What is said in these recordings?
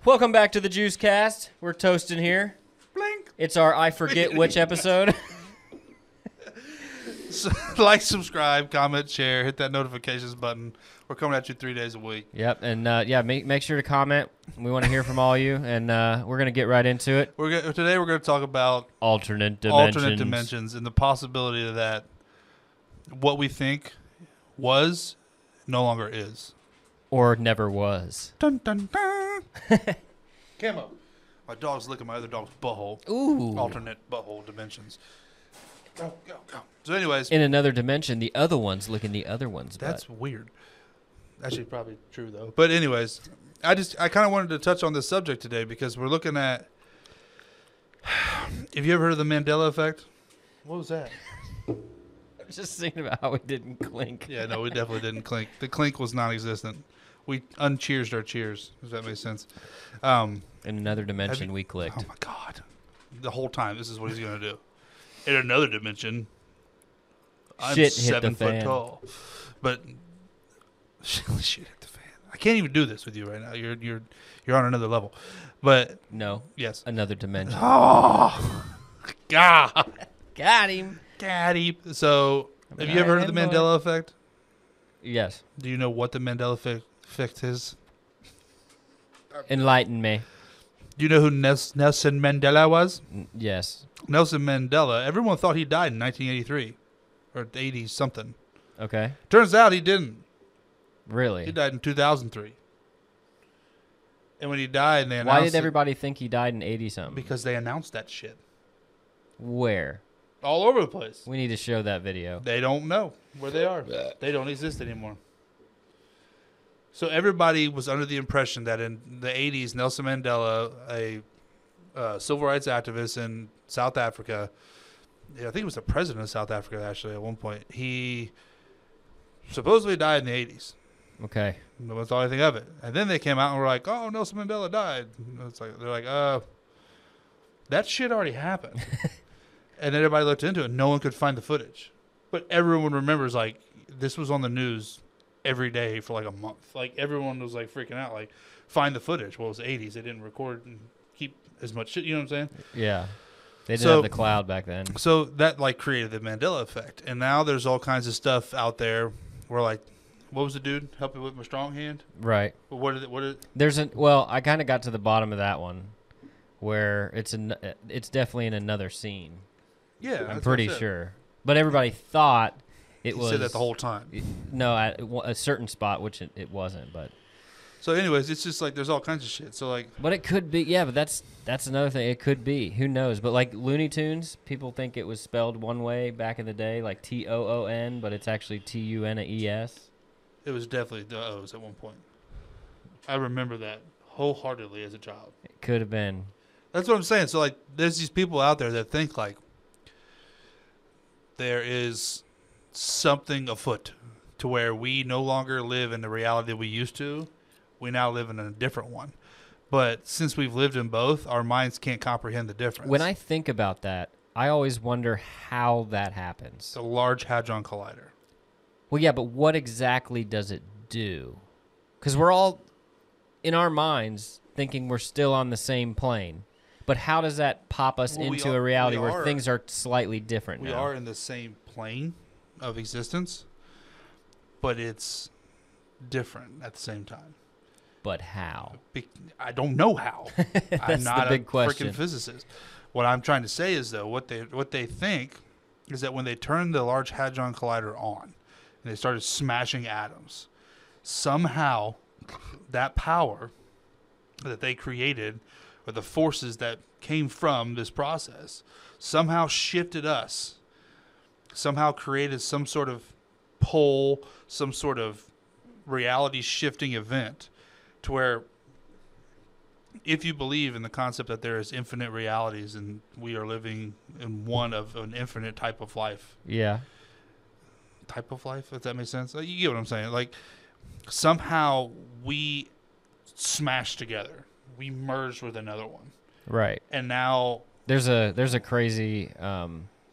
Welcome back to the Juice Cast. We're toasting here. Blink. It's our I forget which episode. So, like, subscribe, comment, share, hit that notifications button. We're coming at you 3 days a week. Yep, and make sure to comment. We want to hear from all you, and we're gonna get right into it. Today we're going to talk about Alternate dimensions and the possibility of that what we think was no longer is. Or never was. Dun, dun, dun. Camo. My dog's licking my other dog's butthole. Ooh. Alternate butthole dimensions. Go, go, go. So anyways. In another dimension, the other one's licking the other one's That's butt. weird. Actually, probably true, though. But anyways, I kind of wanted to touch on this subject today because we're looking at... Have you ever heard of the Mandela effect? What was that? I was just thinking about how we didn't clink. Yeah, no, we definitely didn't clink. The clink was non-existent. We uncheersed our cheers, if that makes sense. In another dimension, we clicked. Oh, my God. The whole time, this is what he's going to do. In another dimension, I'm Shit hit 7 the foot fan. tall. But shit hit the fan. I can't even do this with you right now. You're on another level. But No. yes. Another dimension. Oh, God. Got him. Daddy. So, have you ever heard of the Mandela effect? Yes. Do you know what the Mandela effect is? Enlighten me. Do you know who Nelson Mandela was? Yes. Nelson Mandela. Everyone thought he died in 1983 or 80 something. Okay. Turns out he didn't. Really? He died in 2003. And when he died, they announced Why did everybody think he died in 80-something? because they announced that shit Where? all over the place. We need to show that video. They don't know where they are. They don't exist anymore. So everybody was under the impression that in the 80s, Nelson Mandela, a civil rights activist in South Africa, I think he was the president of South Africa, actually, at one point. He supposedly died in the 80s. Okay. That's all I think of it. And then they came out and were like, "Oh, Nelson Mandela died." It's like they're like, that shit already happened." And then everybody looked into it. No one could find the footage, but everyone remembers like this was on the news every day for like a month. Like everyone was like freaking out, like find the footage. Well, it was the 80s. They didn't record and keep as much shit. You know what I'm saying? Yeah. They didn't have the cloud back then. So that like created the Mandela effect, and now there's all kinds of stuff out there where like. What was the dude? Help me with my strong hand? Right. Well, what is it? There's I kind of got to the bottom of that one where it's definitely in another scene. Yeah. I'm pretty sure. But everybody thought it was. He said that the whole time. No, at a certain spot, which it wasn't, but. So anyways, it's just like there's all kinds of shit. So like. But it could be, yeah, but that's another thing. It could be. Who knows? But like Looney Tunes, people think it was spelled one way back in the day, like Toon, but it's actually Tunes. It was definitely the O's at one point. I remember that wholeheartedly as a child. It could have been. That's what I'm saying. So, like, there's these people out there that think, like, there is something afoot to where we no longer live in the reality that we used to. We now live in a different one. But since we've lived in both, our minds can't comprehend the difference. When I think about that, I always wonder how that happens. It's a Large Hadron Collider. Well, yeah, but what exactly does it do? Because we're all, in our minds, thinking we're still on the same plane. But how does that pop us into a reality where things are slightly different now? We are in the same plane of existence, but it's different at the same time. But how? I don't know how. I'm not the big a question. freaking physicist. What I'm trying to say is, though, what they think is that when they turn the Large Hadron Collider on, and they started smashing atoms, somehow that power that they created, or the forces that came from this process, somehow shifted us, somehow created some sort of pull, some sort of reality-shifting event, to where if you believe in the concept that there is infinite realities and we are living in one of an infinite type of life, Yeah. if that makes sense. You get what I'm saying? Like, somehow we smashed together. We merged with another one. Right. And now... There's a crazy I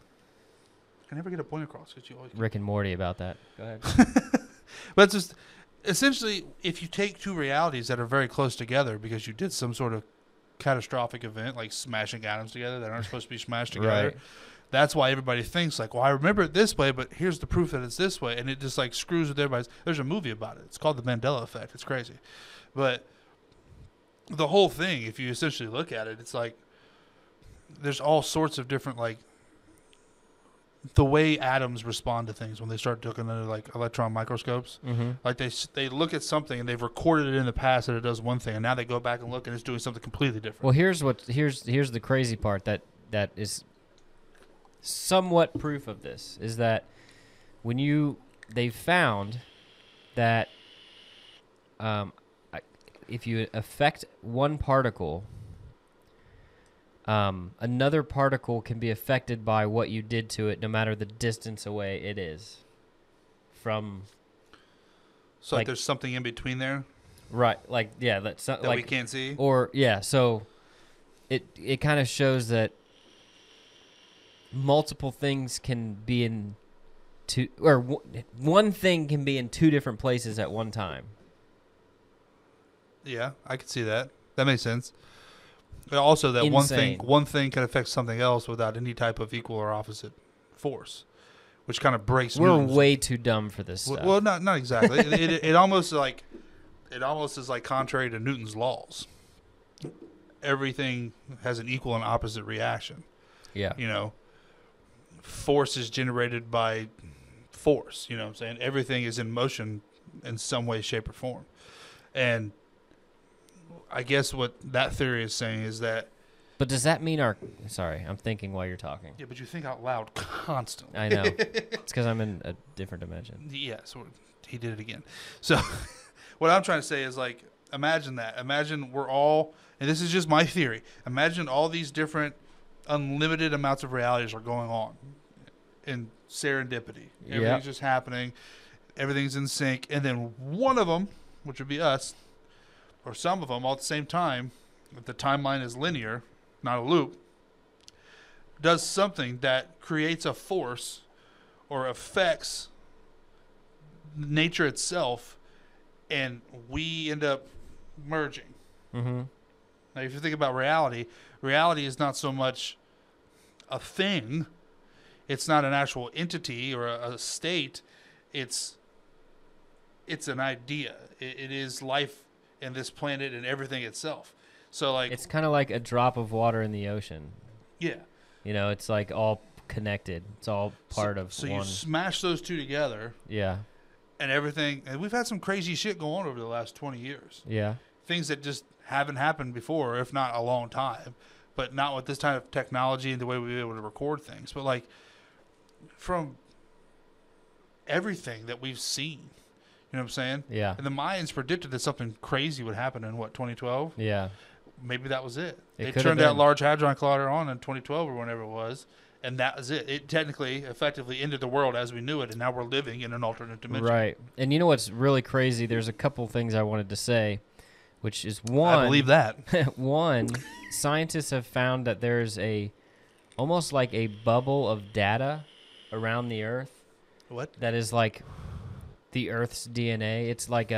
never get a point across. 'Cause you always Rick and Morty about that. Go ahead. But it's just... essentially, if you take two realities that are very close together because you did some sort of catastrophic event like smashing atoms together that aren't supposed to be smashed together, Right. that's why everybody thinks like, well, I remember it this way, but here's the proof that it's this way, and it just like screws with everybody's. There's a movie about it. It's called The Mandela Effect. It's crazy, but the whole thing, if you essentially look at it, it's like there's all sorts of different like the way atoms respond to things when they start looking under like electron microscopes. Mm-hmm. Like they look at something and they've recorded it in the past that it does one thing, and now they go back and look and it's doing something completely different. Well, here's the crazy part that is somewhat proof of this is that when they found that if you affect one particle, another particle can be affected by what you did to it, no matter the distance away it is from. So like there's something in between there, right? Like yeah, that's that like we can't see. Or yeah, so it kind of shows that multiple things can be in two, or one thing can be in two different places at one time. Yeah, I can see that. That makes sense. But also, that Insane. one thing can affect something else without any type of equal or opposite force, which kind of breaks. We're Newton's. way too dumb for this stuff. Well, not exactly. it almost is like contrary to Newton's laws. Everything has an equal and opposite reaction. Yeah. You know, force is generated by force. You know what I'm saying? Everything is in motion in some way, shape, or form. And I guess what that theory is saying is that. But does that mean Sorry, I'm thinking while you're talking. Yeah, but you think out loud constantly. I know. It's because I'm in a different dimension. Yeah, so he did it again. So what I'm trying to say is, like, imagine that. Imagine we're all, and this is just my theory, imagine all these different unlimited amounts of realities are going on in serendipity. Everything's just happening. Everything's in sync. And then one of them, which would be us, or some of them all at the same time, if the timeline is linear, not a loop, does something that creates a force or affects nature itself, and we end up merging. Mm-hmm. Now, if you think about reality, reality is not so much a thing. It's not an actual entity or a state. It's an idea. It is life in this planet and everything itself. So, like, It's kind of like a drop of water in the ocean. yeah. You know, it's like all connected. It's all part of So one. you smash those two together, Yeah. and everything. And we've had some crazy shit go on over the last 20 years. Yeah. Things that just haven't happened before, if not a long time, but not with this type of technology and the way we've been able to record things. But like from everything that we've seen, you know what I'm saying? Yeah. And the Mayans predicted that something crazy would happen in 2012? Yeah. Maybe that was it. It They could turned have that been. Large Hadron Collider on in 2012 or whenever it was, and that was it. It technically, effectively ended the world as we knew it, and now we're living in an alternate dimension. Right. And you know what's really crazy? There's a couple things I wanted to say, which is one. I believe that. One, scientists have found that there's almost like a bubble of data around the Earth What? that is like the Earth's DNA. It's like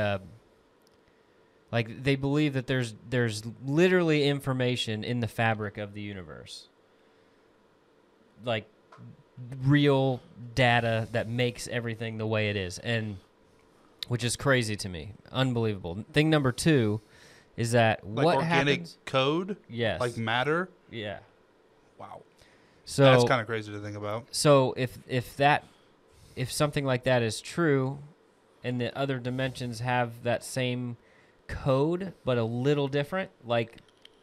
they believe that there's literally information in the fabric of the universe, like real data that makes everything the way it is, and which is crazy to me, unbelievable. Thing number two is that Like what organic happens? code? Yes, Like matter? yeah. Wow. So That's kind of crazy to think about. So if something like that is true, and the other dimensions have that same code but a little different, like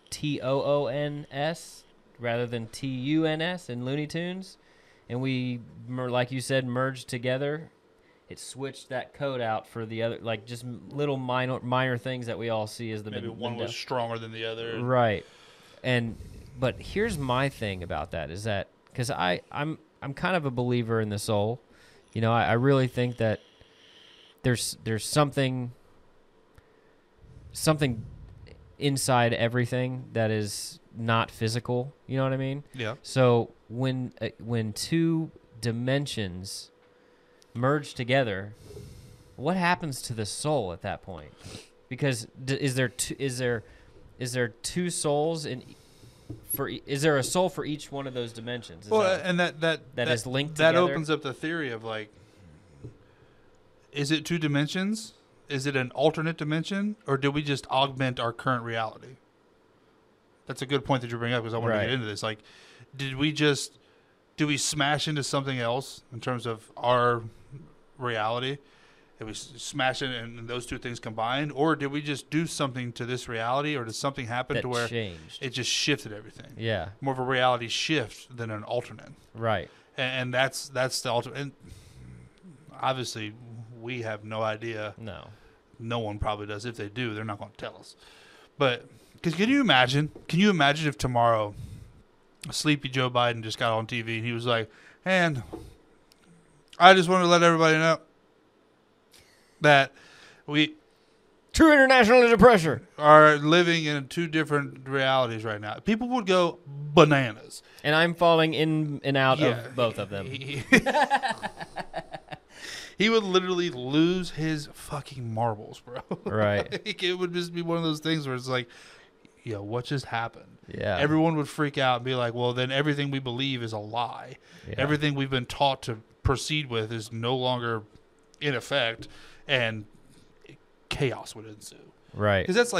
TOONS rather than TUNS in Looney Tunes, and we, like you said, merged together, it switched that code out for the other, like just little minor things that we all see as the Maybe one was stronger than the other. right. But here's my thing about that is that because I'm kind of a believer in the soul, you know, I really think that there's something inside everything that is not physical. You know what I mean? Yeah. So when two dimensions merge together, what happens to the soul at that point? Because is there two souls is there a soul for each one of those dimensions? That is linked that together? opens up the theory of like, is it 2 dimensions? Is it an alternate dimension, or do we just augment our current reality? That's a good point that you bring up, because I want to get into this. Like, do we smash into something else in terms of our reality? Did we smash it and those two things combined, or did we just do something to this reality, or did something happen that to where changed? It just shifted everything? Yeah, more of a reality shift than an alternate. Right. And that's the alternate. And obviously, we have no idea. No one probably does. If they do, they're not going to tell us. But because can you imagine if tomorrow, sleepy Joe Biden just got on TV and he was like, "And I just want to let everybody know that we true international under pressure are living in 2 different realities right now." People would go bananas. And I'm falling in and out of both of them. He would literally lose his fucking marbles, bro. Right. Like, it would just be one of those things where it's like, yo, what just happened? Yeah. Everyone would freak out and be like, well, then everything we believe is a lie. Yeah. Everything we've been taught to proceed with is no longer in effect, and chaos would ensue. Right. Because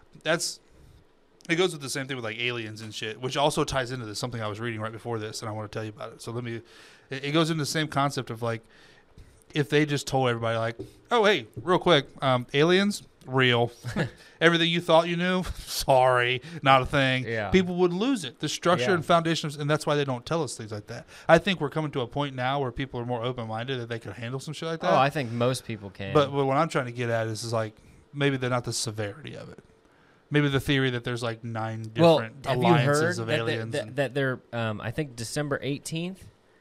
it goes with the same thing with like aliens and shit, which also ties into this, something I was reading right before this, and I want to tell you about it. So it goes into the same concept of like, if they just told everybody like, oh, hey, real quick, aliens, real. Everything you thought you knew, sorry, not a thing. Yeah. People would lose it. The structure and foundation, and that's why they don't tell us things like that. I think we're coming to a point now where people are more open-minded that they can handle some shit like that. Oh, I think most people can. But what I'm trying to get at is like, maybe they're not the severity of it. Maybe the theory that there's like 9 different alliances of aliens. That they're, I think December 18th,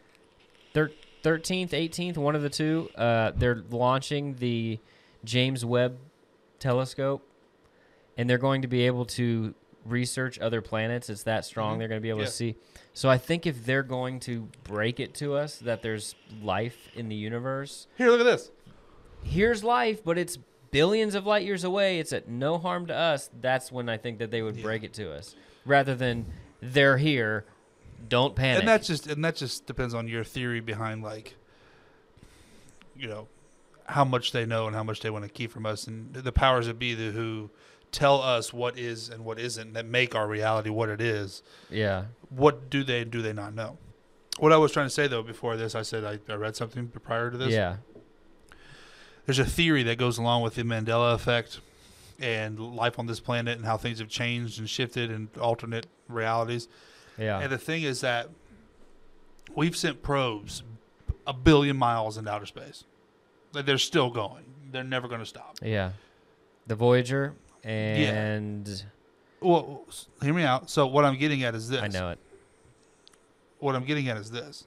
13th, 18th, one of the two, they're launching the James Webb telescope, and they're going to be able to research other planets. It's that strong. They're going to be able to see. So I think if they're going to break it to us that there's life in the universe. Here, look at this. Here's life, but it's billions of light years away. It's at no harm to us. That's when I think that they would break it to us, rather than they're here. Don't panic. And that just depends on your theory behind, like, you know, how much they know and how much they want to keep from us, and the powers that be who tell us what is and what isn't, that make our reality what it is. Yeah. What do they not know? What I was trying to say though before this, I said I read something prior to this. Yeah. There's a theory that goes along with the Mandela effect and life on this planet and how things have changed and shifted and alternate realities. Yeah. And the thing is that we've sent probes 1 billion miles into outer space. Like, they're still going. They're never going to stop. Yeah. The Voyager and... Yeah. Well, hear me out. So what I'm getting at is this. I know it. What I'm getting at is this.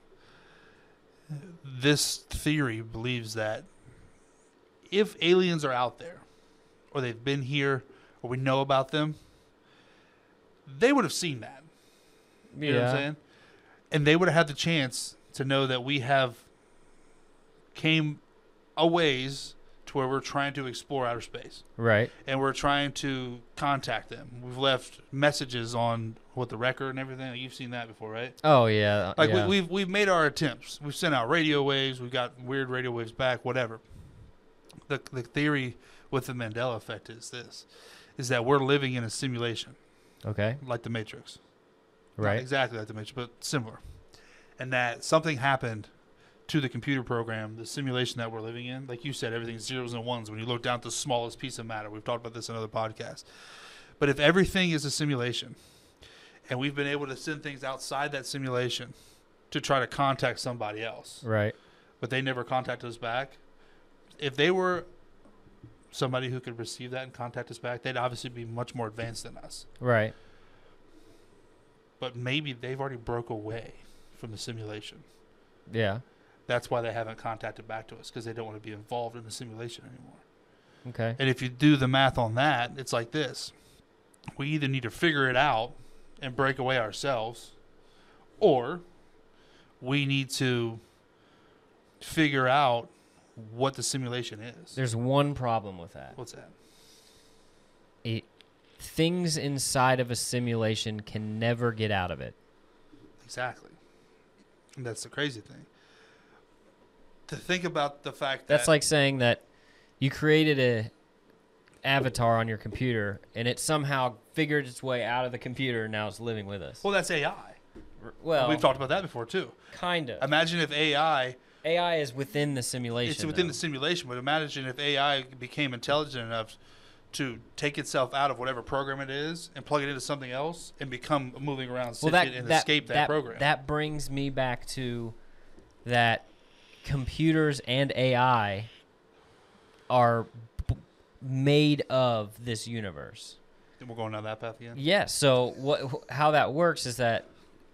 This theory believes that if aliens are out there, or they've been here, or we know about them, they would have seen that. You know what I'm saying? And they would have had the chance to know that we have came a ways to where we're trying to explore outer space. Right. And we're trying to contact them. We've left messages on the record and everything. You've seen that before, right? Oh, yeah. Like, we've made our attempts. We've sent out radio waves. We've got weird radio waves back, whatever. The theory with the Mandela effect is this, is that we're living in a simulation. Okay. Like the Matrix. Right. Not exactly like the Matrix, but similar. And that something happened to the computer program, the simulation that we're living in. Like you said, everything's zeros and ones when you look down to the smallest piece of matter. We've talked about this in other podcasts. But if everything is a simulation, and we've been able to send things outside that simulation to try to contact somebody else. Right. But they never contact us back. If they were somebody who could receive that and contact us back, they'd obviously be much more advanced than us. Right. But maybe they've already broke away from the simulation. Yeah. That's why they haven't contacted back to us, because they don't want to be involved in the simulation anymore. Okay. And if you do the math on that, it's like this. We either need to figure it out and break away ourselves, or we need to figure out what the simulation is. There's one problem with that. What's that? Things inside of a simulation can never get out of it. Exactly. And that's the crazy thing. To think about the fact That's that... like saying that you created a avatar on your computer and it somehow figured its way out of the computer and now it's living with us. Well, that's AI. Well, We've talked about that before, too. Kind of. Imagine if AI is within the simulation. It's within though. the simulation, but imagine if AI became intelligent enough to take itself out of whatever program it is and plug it into something else and become moving around sentient and escape that program. That brings me back to that computers and AI are made of this universe. And we're going down that path again? Yeah, so how that works is that,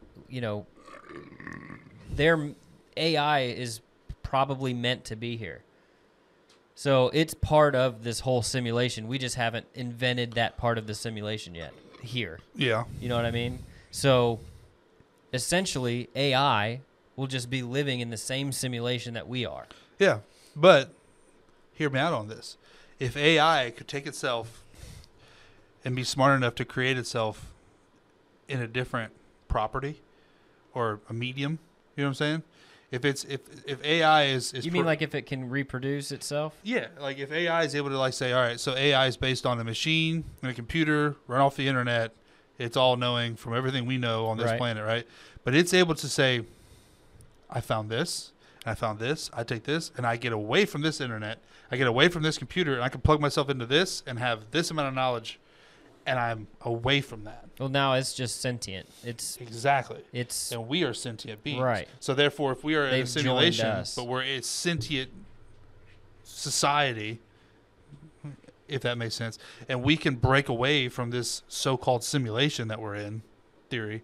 their AI is probably meant to be here. So it's part of this whole simulation. We just haven't invented that part of the simulation yet here. Yeah. You know what I mean? So essentially, AI will just be living in the same simulation that we are. Yeah, but hear me out on this. If AI could take itself and be smart enough to create itself in a different property or a medium, you know what I'm saying? If AI is you mean like if it can reproduce itself? Yeah, like if AI is able to like say, all right, so AI is based on a machine and a computer run off the internet. It's all knowing from everything we know on this planet, right? But it's able to say, I found this, and I found this, I take this, and I get away from this internet. I get away from this computer, and I can plug myself into this and have this amount of knowledge, and I'm away from that. Well, now it's just sentient. Exactly. And we are sentient beings. Right. So therefore, if we are in a simulation, but we're a sentient society, if that makes sense, and we can break away from this so-called simulation that we're in, theory,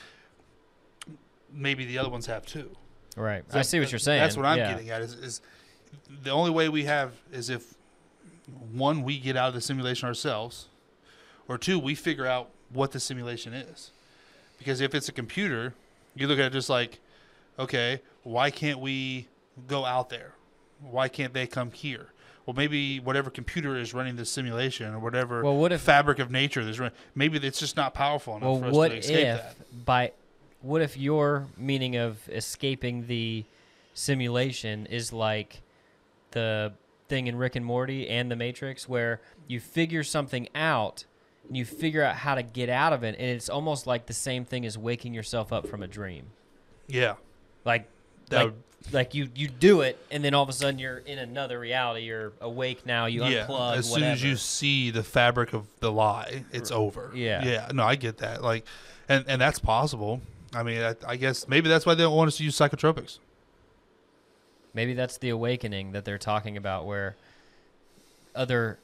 maybe the other ones have too. Right. So I see what you're saying. That's what I'm getting at is the only way we have is if, one, we get out of the simulation ourselves, or two, we figure out what the simulation is. Because if it's a computer, you look at it just like, okay, why can't we go out there? Why can't they come here? Well, maybe whatever computer is running this simulation or whatever fabric of nature that's running, maybe it's just not powerful enough for us to escape that. What if your meaning of escaping the simulation is like the thing in Rick and Morty and The Matrix where you figure something out and you figure out how to get out of it, and it's almost like the same thing as waking yourself up from a dream. Yeah. Like you do it, and then all of a sudden you're in another reality. You're awake now. You unplug. As soon as you see the fabric of the lie, it's over. Yeah. Yeah. No, I get that. Like, and that's possible. I mean, I guess maybe that's why they don't want us to use psychotropics. Maybe that's the awakening that they're talking about, where other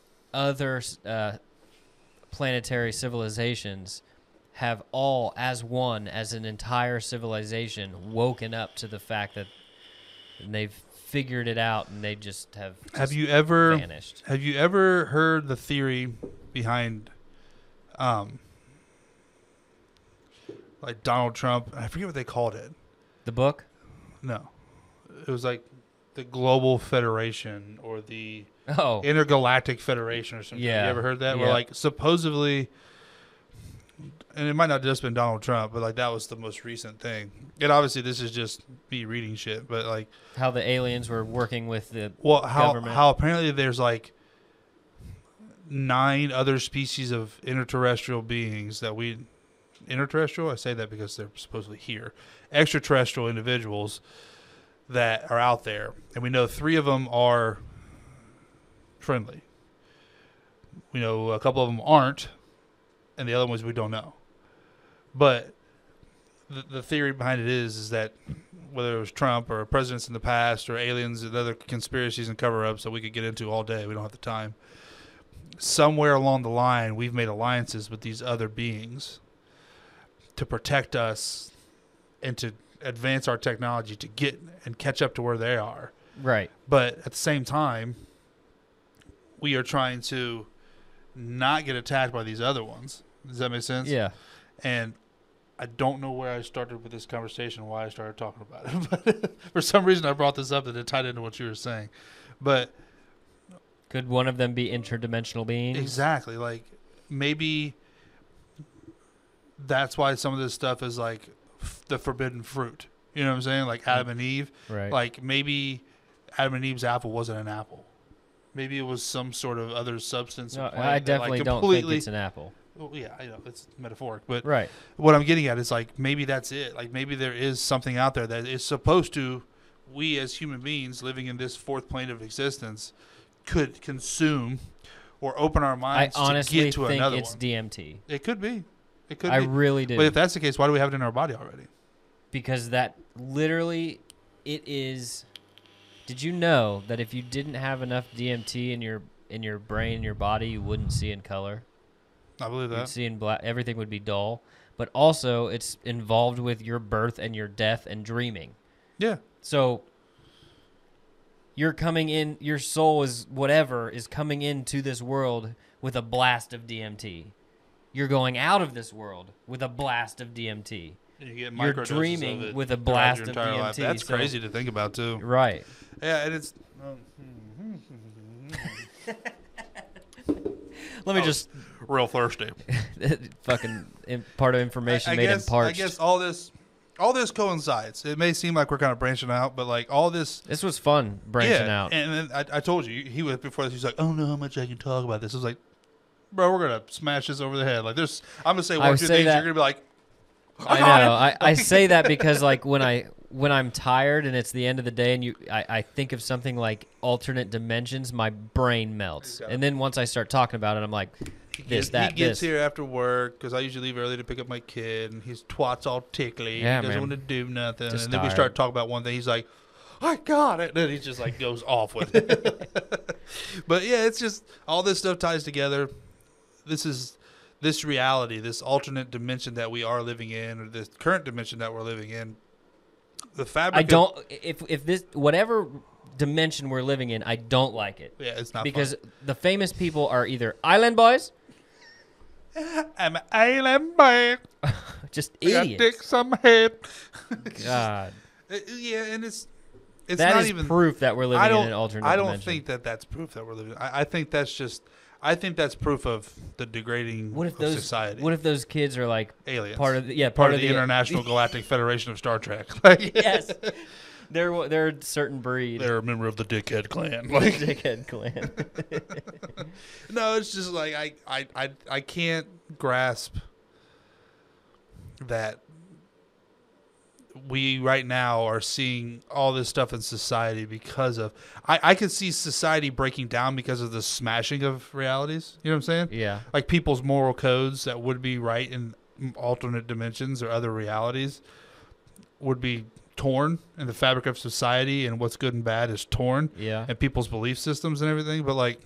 planetary civilizations have all, as one, as an entire civilization, woken up to the fact that they've figured it out and they just have vanished. Have you ever heard the theory behind like Donald Trump? I forget what they called it. The book? No. It was like the Global Federation or the Intergalactic Federation or something. Yeah. You ever heard that? Yeah. Where like supposedly, and it might not just been Donald Trump, but like that was the most recent thing. And obviously this is just me reading shit, but like how the aliens were working with the government. How apparently there's like 9 other species of interterrestrial beings that interterrestrial? I say that because they're supposedly here. Extraterrestrial individuals that are out there. And we know 3 of them are friendly. We know a couple of them aren't, and the other ones we don't know. But the theory behind it is that whether it was Trump or presidents in the past or aliens and other conspiracies and cover-ups that we could get into all day, we don't have the time, somewhere along the line we've made alliances with these other beings to protect us and to advance our technology to get and catch up to where they are. Right. But at the same time, we are trying to not get attacked by these other ones. Does that make sense? Yeah. And I don't know where I started with this conversation, why I started talking about it. But for some reason, I brought this up and it tied into what you were saying. But Could one of them be interdimensional beings? exactly, like maybe that's why some of this stuff is like the forbidden fruit. You know what I'm saying? Like Adam and Eve. Right. Like maybe Adam and Eve's apple wasn't an apple. Maybe it was some sort of other substance. No, or plant I that, definitely like, don't think it's an apple. Well, yeah, I know it's metaphoric, but Right. what I'm getting at is like maybe that's it. Like maybe there is something out there that is supposed to, we as human beings living in this fourth plane of existence, could consume or open our I minds to honestly get to think another it's one. DMT. It could be. It could I be. really do. But if that's the case, why do we have it in our body already? Because that literally, it is. Did you know that if you didn't have enough DMT in your brain, in your body, you wouldn't see in color? I believe You'd that. see in black. Everything would be dull. But also, it's involved with your birth and your death and dreaming. Yeah. So you're coming in. Your soul is coming into this world with a blast of DMT. You're going out of this world with a blast of DMT. You get You're microdoses dreaming of it with a throughout blast your of entire life. DMT. That's so- crazy to think about too. Right. Yeah, and it's. Let me just real thirsty. fucking part of information made him parched. I guess all this coincides. It may seem like we're kind of branching out, but like all this. This was fun branching Yeah, out. and then I told you he was before this. He's like, I don't know how much I can talk about this. I was like, bro, we're gonna smash this over the head. Like there's, I'm gonna say one I or would two say things. that- You're gonna be like, I know. I say that because like when I'm tired and it's the end of the day and I think of something like alternate dimensions, my brain melts. Exactly. And then once I start talking about it, I'm like, he this, that, gets this. here after work because I usually leave early to pick up my kid, and his twat's all tickly. Yeah, he doesn't man. want to do nothing. Just and then we tired. start talking about one thing. He's like, I got it. And then he just like goes off with it. But yeah, it's just all this stuff ties together. This reality, this alternate dimension that we are living in, or this current dimension that we're living in. The fabric. I don't. If this whatever dimension we're living in, I don't like it. Yeah, it's not Because fun. the famous people are either island boys, I'm an island boy. just I got idiots. dick some head. God, Yeah, and it's that not is even proof that we're living in an alternate I don't dimension. think that that's proof that we're living. I think that's just. I think that's proof of the degrading What if of those society. What if those kids are like aliens? part of the, part of the International Galactic Federation of Star Trek. Like, Yes, they're a certain breed. they're a member of the Dickhead Clan. Like, Dickhead clan. no, it's just like I can't grasp that we right now are seeing all this stuff in society because of I could see society breaking down because of the smashing of realities. You know what I'm saying? Yeah. Like people's moral codes that would be right in alternate dimensions or other realities would be torn, and the fabric of society and what's good and bad is torn. Yeah. And people's belief systems and everything. But like,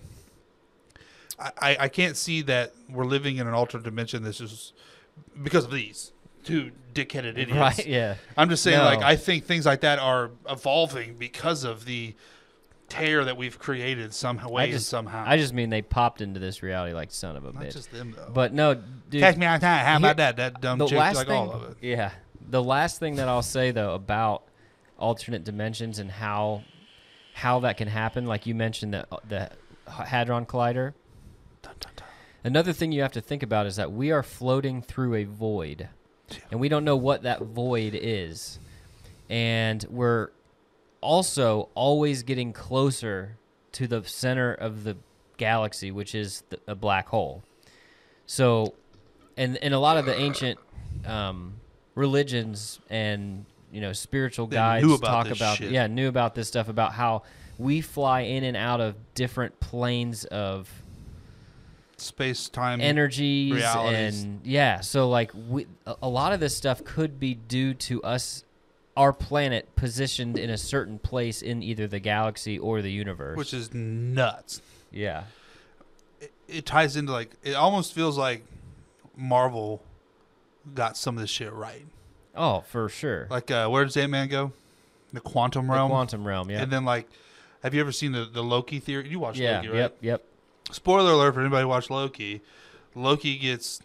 I can't see that we're living in an alternate dimension. This is because of these two dickheaded idiots. Right. Yeah. I'm just saying, No. like, I think things like that are evolving because of the tear that we've created somehow. I just mean they popped into this reality like son of a Not bitch. just them though. But no, dude. Catch me on time. How here- about that? That dumb the chick, last like thing, all of it. Yeah. The last thing that I'll say though about alternate dimensions and how that can happen, like you mentioned the Hadron Collider. Dun, dun, dun. Another thing you have to think about is that we are floating through a void, and we don't know what that void is. And we're also always getting closer to the center of the galaxy, which is a black hole. So, and a lot of the ancient religions and spiritual They guides knew about talk this about shit. knew about this stuff, about how we fly in and out of different planes of Space-time energies realities. and so like a lot of this stuff could be due to our planet positioned in a certain place in either the galaxy or the universe, which is nuts. yeah It ties into like it almost feels like Marvel got some of this shit right. oh for sure. Like where does Ant-Man go? The quantum The realm. quantum realm, yeah. And then like, have you ever seen the Loki theory? You watched Yeah, Loki, right? yep. Spoiler alert for anybody who watched Loki. Loki gets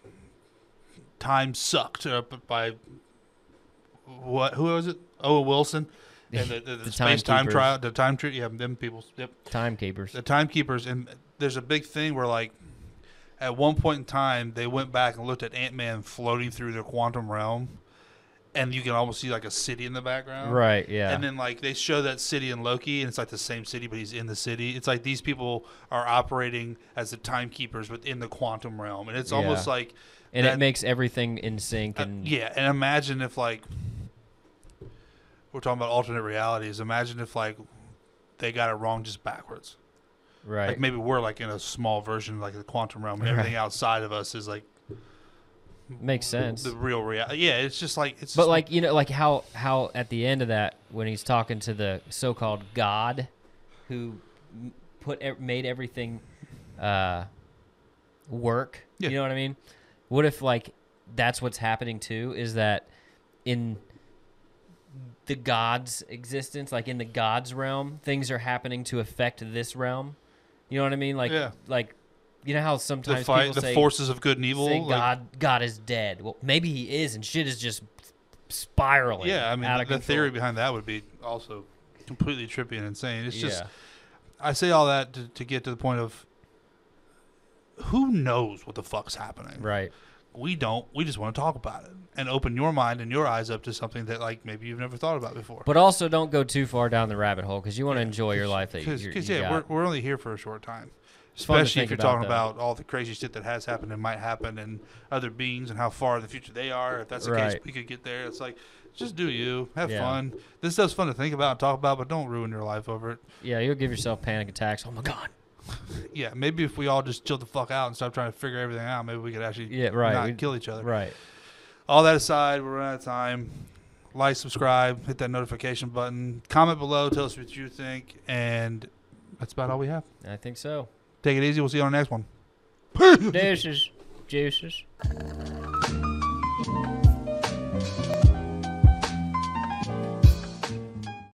time sucked up by who was it? Owen Wilson. and the The space time timekeepers. trial, yeah, them people, yep, Timekeepers. the timekeepers, and there's a big thing where like at one point in time they went back and looked at Ant-Man floating through the quantum realm, and you can almost see like a city in the background, Right, yeah. And then like they show that city in Loki, and it's like the same city, but he's in the city. It's like these people are operating as the timekeepers within the quantum realm, and it's almost like. And that, it makes everything in sync. And yeah, and imagine if like we're talking about alternate realities. Imagine if like they got it wrong just backwards. right. Like maybe we're like in a small version, like the quantum realm, and everything outside of us is like Makes sense. the real reality. Yeah, it's just like it's. But just, like like how at the end of that when he's talking to the so-called God, who made everything work. Yeah. You know what I mean? What if like that's what's happening too? Is that in the God's existence, like in the God's realm, things are happening to affect this realm. You know what I mean? Like Yeah. like you know how sometimes the fight, people the say forces of good and evil. say like, God is dead. Well, maybe he is, and shit is just spiraling. yeah, I mean out of the control. theory behind that would be also completely trippy and insane. It's just Yeah. I say all that to get to the point of who knows what the fuck's happening. Right. We don't. We just want to talk about it and open your mind and your eyes up to something that like maybe you've never thought about before. But also don't go too far down the rabbit hole because you want to enjoy your life. Because You yeah, got. we're only here for a short time. It's fun to Especially if think you're talking about, about all the crazy shit that has happened and might happen and other beings and how far in the future they are. If that's the case, Right. we could get there. It's like, just do you. Have Yeah. fun. This stuff's fun to think about and talk about, but don't ruin your life over it. Yeah, you'll give yourself panic attacks. Oh my god. Yeah, maybe if we all just chill the fuck out and stop trying to figure everything out, maybe we could actually Yeah, right. not kill each other. Right. All that aside, we're out of time. Like, subscribe, hit that notification button. Comment below, tell us what you think, and that's about all we have. I think so. Take it easy. We'll see you on the next one. Deuces. Juices.